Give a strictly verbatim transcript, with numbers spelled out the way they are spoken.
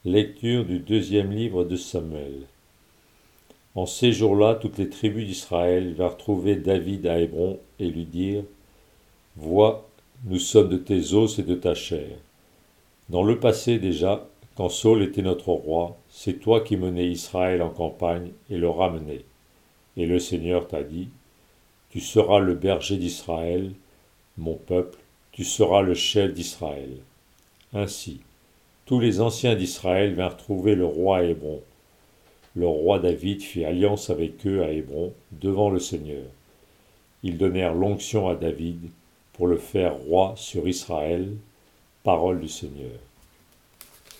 Lecture du deuxième livre de Samuel. En ces jours-là, toutes les tribus d'Israël vinrent trouver David à Hébron et lui dirent : « Vois, nous sommes de tes os et de ta chair. Dans le passé déjà, quand Saul était notre roi, c'est toi qui menais Israël en campagne et le ramenais. Et le Seigneur t'a dit : Tu seras le berger d'Israël, mon peuple, tu seras le chef d'Israël. Ainsi, tous les anciens d'Israël vinrent trouver le roi à Hébron. Le roi David fit alliance avec eux à Hébron, devant le Seigneur. Ils donnèrent l'onction à David pour le faire roi sur Israël, parole du Seigneur.